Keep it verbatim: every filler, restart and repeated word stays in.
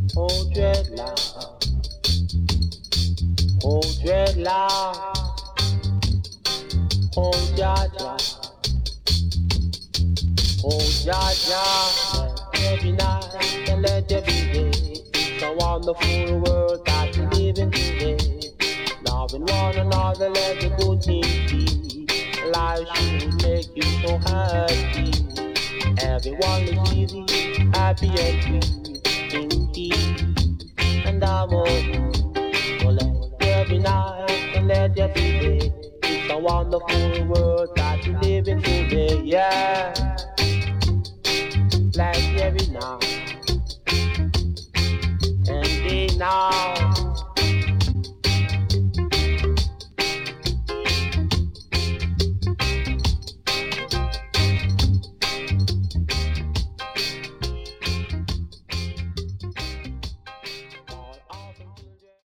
Oh dreadlock, oh dreadlock, oh Jaja, oh Jaja. Every night and let every day. It's a wonderful world that we live in today. Loving one another, let the good things be. Life should make you so happy. Everyone is easy, happy and free, in peace and harmony. So let every night and let every day. It's a wonderful world that we live in today, yeah. Like every night and day now.